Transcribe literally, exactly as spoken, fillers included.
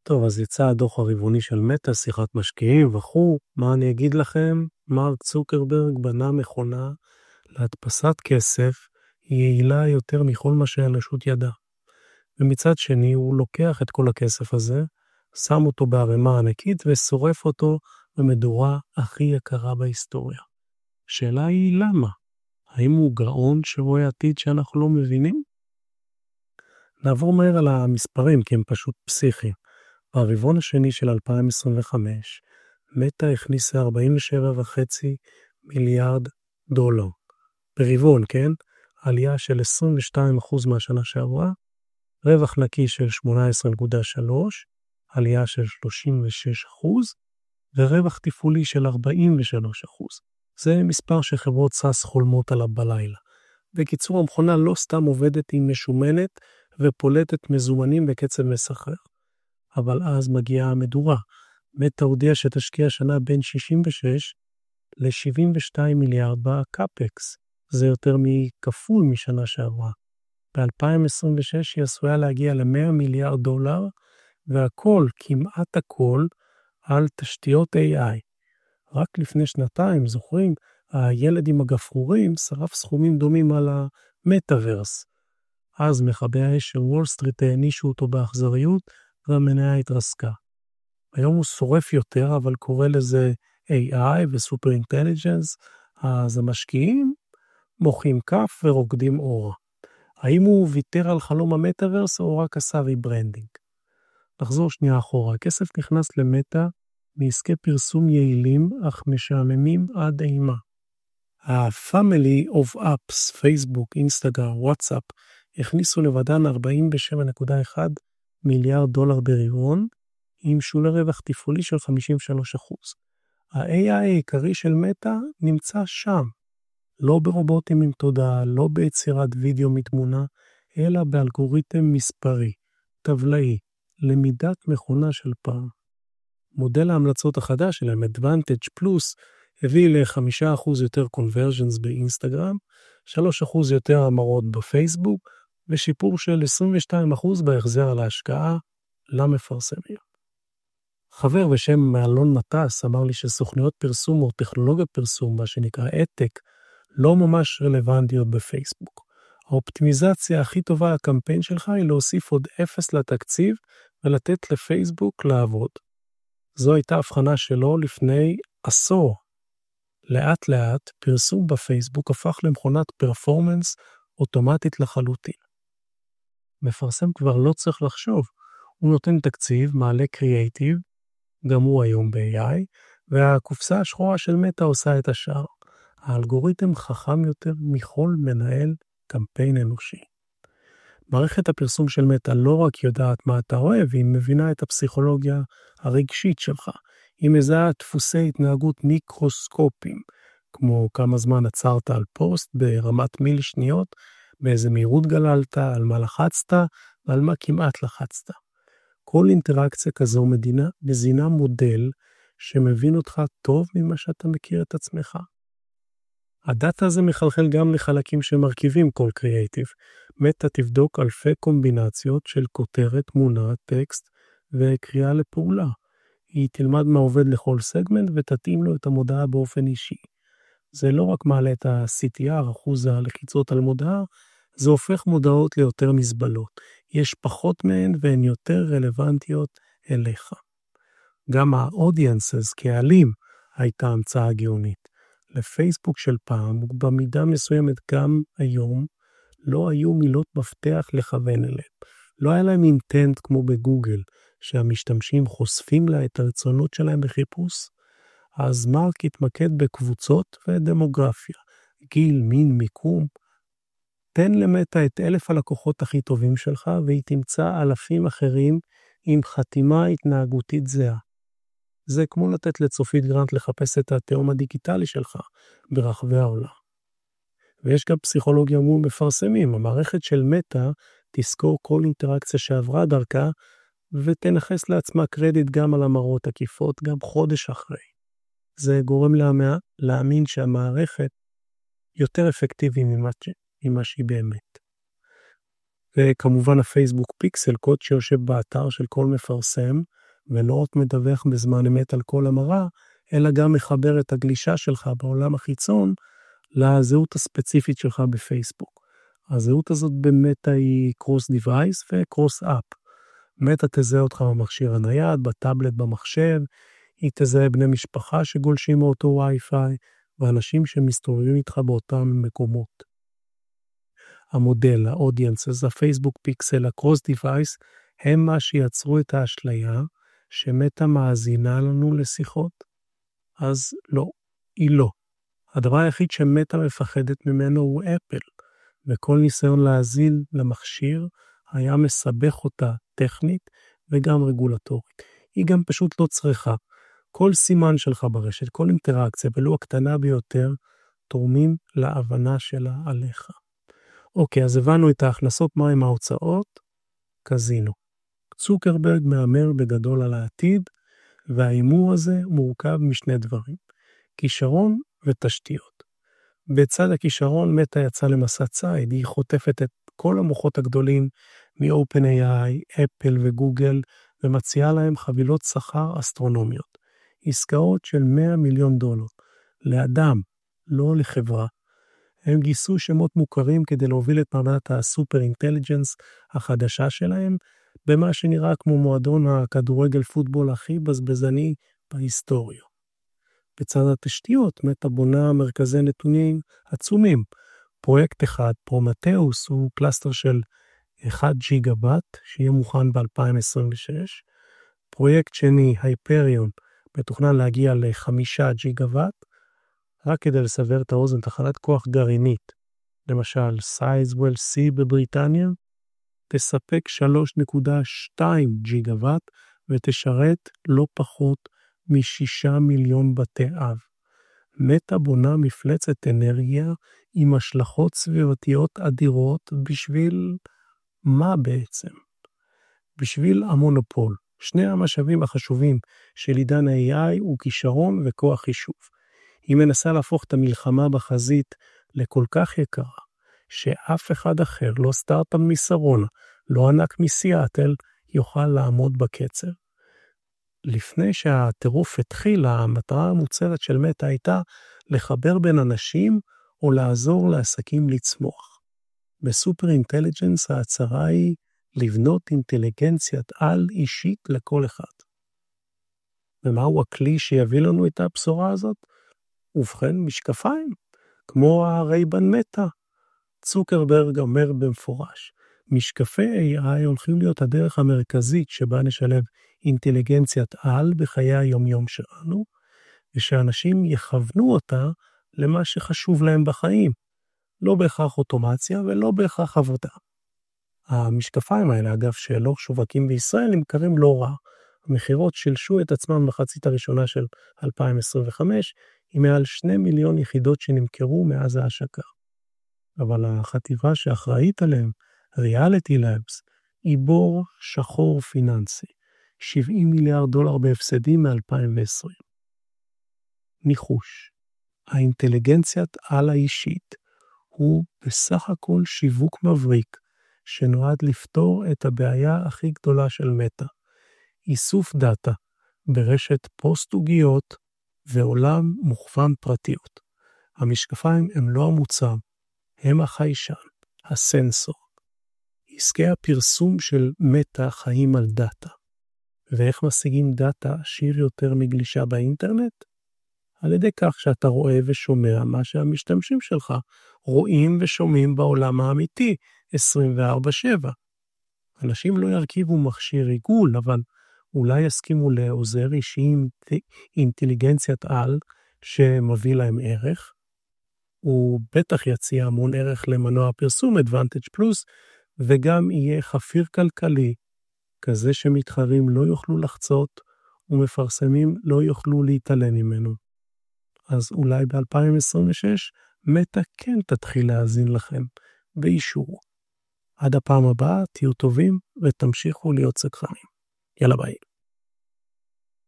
טוב, אז יצא הדוח הרבעוני של מטא, שיחת משקיעים וכו'. מה אני אגיד לכם? מרק צוקרברג בנה מכונה להדפסת כסף יעילה יותר מכל מה שהאנושות ידעה. ומצד שני הוא לוקח את כל הכסף הזה, שם אותו בערימה ענקית ושורף אותו במדורה הכי יקרה בהיסטוריה. השאלה היא למה? האם הוא גאון שרואה עתיד שאנחנו לא מבינים? נעבור מהר על המספרים כי הם פשוט פסיכיים. ברבעון השני של אלפיים עשרים וחמש, מטא הכניסה ארבעים ושבע וחצי מיליארד דולר. ברבעון, כן? עלייה של עשרים ושתיים אחוז מהשנה שעברה, רווח נקי של שמונה עשרה נקודה שלוש, עלייה של שלושים ושש אחוז, ורווח תפעולי של ארבעים ושלושה אחוז. זה מספר שחברות סאס חולמות עליו בלילה. בקיצור, המכונה לא סתם עובדת, היא משומנת ופולטת מזומנים בקצב מסחרר. אבל אז מגיעה המדורה. מטא הודיעה שתשקיע שנה בין שישים ושש ל-שבעים ושתיים מיליארד בקאפקס. זה יותר מכפול משנה שעברה. ב-אלפיים עשרים ושש היא עשויה להגיע ל-מאה מיליארד דולר, והכל, כמעט הכל, על תשתיות איי איי. רק לפני שנתיים, זוכרים, הילד עם הגפרורים שרף סכומים דומים על המטאברס. אז מכבי האש של וול סטריט הענישו אותו באכזריות, והמניה התרסקה. היום הוא שורף יותר, אבל קורא לזה איי איי וסופר אינטליג'נס, אז המשקיעים מוחאים כף ורוקדים אורה. האם הוא ויתר על חלום המטאברס או רק עשה ריברנדינג? נחזור שנייה אחורה. הכסף נכנס למטא מעסקי פרסום יעילים אך משעממים עד אימה. ה-Family of Apps, פייסבוק, אינסטגרם, וואטסאפ, הכניסו לבדן ארבעים ושבע נקודה אחת מיליארד דולר ברבעון, עם שולי רווח תפעולי של חמישים ושלושה אחוז. ה-איי איי העיקרי של מטא נמצא שם, לא ברובוטים עם תודעה, לא ביצירת וידאו מתמונה, אלא באלגוריתם מספרי, טבלאי, למידת מכונה של פעם. מודל ההמלצות החדש שלהם, Advantage Plus, הביא ל-חמישה אחוז יותר conversions באינסטגרם, שלושה אחוז יותר המרות בפייסבוק, ושיפור של עשרים ושתיים אחוז בהחזר על ההשקעה למפרסמים. חבר בשם אלון מטס אמר לי שסוכניות פרסום או טכנולוגיות פרסום, מה שנקרא אתק, לא ממש רלוונטיות בפייסבוק. האופטימיזציה הכי טובה לקמפיין שלך היא להוסיף עוד אפס לתקציב ולתת לפייסבוק לעבוד. זו הייתה הבחנה שלו לפני עשור. לאט לאט פרסום בפייסבוק הפך למכונת פרפורמנס אוטומטית לחלוטין. מפרסם כבר לא צריך לחשוב. הוא נותן תקציב, מעלה קריאייטיב, גם הוא היום ב-איי איי, והקופסה השחורה של מטא עושה את השאר. האלגוריתם חכם יותר מכל מנהל קמפיין אנושי. מערכת הפרסום של מטא לא רק יודעת מה אתה אוהב, היא מבינה את הפסיכולוגיה הרגשית שלך. היא מזהה דפוסי התנהגות מיקרוסקופיים, כמו כמה זמן עצרת על פוסט ברמת מילי שניות, באיזה מהירות גללת, על מה לחצת ועל מה כמעט לחצת. כל אינטראקציה כזו מדינה, מזינה מודל שמבין אותך טוב ממה שאתה מכיר את עצמך. הדאטה הזה מחלחל גם לחלקים שמרכיבים כל קריאייטיב. מטא תבדוק אלפי קומבינציות של כותרת, תמונה, טקסט וקריאה לפעולה. היא תלמד מה עובד לכל סגמנט ותתאים לו את המודעה באופן אישי. זה לא רק מעלה את ה-סי טי אר, אחוז הלחיצות על מודעה, זה הופך מודעות ליותר מזבלות. יש פחות מהן והן יותר רלוונטיות אליך. גם ה-audiences, קהלים, הייתה המצאה גאונית. לפייסבוק של פעם, ובמידה מסוימת גם היום, לא היו מילות מפתח לכוון אליהם. לא היה להם אינטנט כמו בגוגל, שהמשתמשים חושפים לה את הרצונות שלהם בחיפוש. אז מרק התמקד בקבוצות ודמוגרפיה, גיל, מין, מיקום. תן למטא את אלף הלקוחות הכי טובים שלך, והיא תמצא אלפים אחרים עם חתימה התנהגותית זהה. זה כמו לתת לצופית גרנט לחפש את התאום הדיגיטלי שלך ברחבי העולם. ויש גם פסיכולוגיה מול מפרסמים. המערכת של מטא תזכור כל אינטראקציה שעברה דרכה, ותנחס לעצמה קרדיט גם על המראות עקיפות, גם חודש אחרי. זה גורם לה, להאמין שהמערכת יותר אפקטיבית ממה, ממה שהיא באמת. וכמובן הפייסבוק פיקסל, קוד שיושב באתר של כל מפרסם, ולא רק מדווח בזמן אמת על כל המראה, אלא גם מחבר את הגלישה שלך בעולם החיצון לזהות הספציפית שלך בפייסבוק. הזהות הזאת במטה היא קרוס דיווייס וקרוס אפ. מטה תזהה אותך במכשיר הנייד, בטאבלט, במחשב, היא תזהה בני משפחה שגולשים מאותו וי-פיי, ואנשים שמסתובבים איתך באותם מקומות. המודל, האודיאנס, הפייסבוק פיקסל, הקרוס דיווייס, הם מה שיצרו את האשליה שמטה מאזינה לנו לשיחות. אז לא, היא לא. הדבר היחיד שמטה מפחדת ממנו הוא אפל, וכל ניסיון להזין למכשיר היה מסבך אותה טכנית וגם רגולטורית. היא גם פשוט לא צריכה. כל סימן שלך ברשת, כל אינטראקציה, ולו הקטנה ביותר, תורמים להבנה שלה עליך. אוקיי, אז הבנו את ההכנסות, מה עם ההוצאות? קזינו. צוקרברג מאמר בגדול על העתיד, והאימור הזה מורכב משני דברים, כישרון ותשתיות. בצד הכישרון מטה יצא למסע ציד, היא חוטפת את כל המוחות הגדולים מ-OpenAI, אפל וגוגל, ומציעה להם חבילות שכר אסטרונומיות. עסקאות של מאה מיליון דולר, לאדם, לא לחברה. הם גייסו שמות מוכרים כדי להוביל את מרדת הסופר אינטליג'נס החדשה שלהם, במה שנראה כמו מועדון הכדורגל פוטבול הכי בזבזני בהיסטוריה. בצד התשתיות, מטה בונה מרכזי נתונים עצומים. פרויקט אחד, פרומטאוס, הוא קלאסטר של אחד ג'יגה-בט, שיהיה מוכן ב-אלפיים עשרים ושש. פרויקט שני, הייפריון, מתוכנן להגיע לחמישה ג'יגה-וט, רק כדי לסבר את האוזן, תחנת כוח גרעינית, למשל סייזוול סי בבריטניה, תספק שלוש נקודה שתיים ג'יגה-וט, ותשרת לא פחות משישה מיליון בתי אב. מטה בונה מפלצת אנרגיה עם השלכות סביבתיות אדירות בשביל מה בעצם? בשביל המונופול. שני המשאבים החשובים של עידן ה-איי איי הוא כישרון וכוח חישוב. היא מנסה להפוך את המלחמה בחזית לכל כך יקרה, שאף אחד אחר, לא סטארט-אפ מסרונה, לא ענק מסיאטל, יוכל לעמוד בקצב. לפני שהטירוף התחיל, המטרה המוצהרת של מטה הייתה לחבר בין אנשים או לעזור לעסקים לצמוח. בסופר אינטליג'נס ההצהרה היא לבנות אינטליגנציית על אישית לכל אחד. ומהו הכלי שיביא לנו את הבשורה הזאת? ובכן, משקפיים, כמו הרייבן מטה. צוקרברג אומר במפורש, משקפי איי איי הולכים להיות הדרך המרכזית שבה נשלב אינטליגנציית על בחיי היומיום שלנו, ושאנשים יכוונו אותה למה שחשוב להם בחיים. לא בהכרח אוטומציה ולא בהכרח עבודה. המשקפיים האלה, אגב, שלא שווקים בישראל, נמכרים לא רע. המחירות שילשו את עצמם בחצית הראשונה של אלפיים עשרים וחמש, עם מעל שני מיליון יחידות שנמכרו מאז ההשקה. אבל החטיבה שאחראית עליהם, ריאליטי לבס, היא בור שחור פיננסי, שבעים מיליארד דולר בהפסדים מ-אלפיים ועשרים. ניחוש, האינטליגנציית על האישית הוא בסך הכל שיווק מבריק, שנועד לפתור את הבעיה הכי גדולה של מטה, איסוף דאטה ברשת פוסט-עוגיות ועולם מוכוון פרטיות. המשקפיים הם לא המוצר, הם החיישן, הסנסור. עסקי הפרסום של מטה חיים על דאטה. ואיך משיגים דאטה עשיר יותר מגלישה באינטרנט? על ידי כך שאתה רואה ושומע מה שהמשתמשים שלך רואים ושומעים בעולם האמיתי עשרים וארבע שבע. אנשים לא ירכיבו מכשיר עיגול, אבל אולי יסכימו לעוזר אישי עם אינטליגנציית על שמביא להם ערך. הוא בטח יציע המון ערך למנוע הפרסום Advantage Plus, וגם יהיה חפיר כלכלי, כזה שמתחרים לא יוכלו לחצות ומפרסמים לא יוכלו להתעלם ממנו. אז אולי ב-אלפיים עשרים ושש מטה כן תתחיל להאזין לכם באישור. עד הפעם הבאה תהיו טובים ותמשיכו להיות סקרנים. יאללה ביי.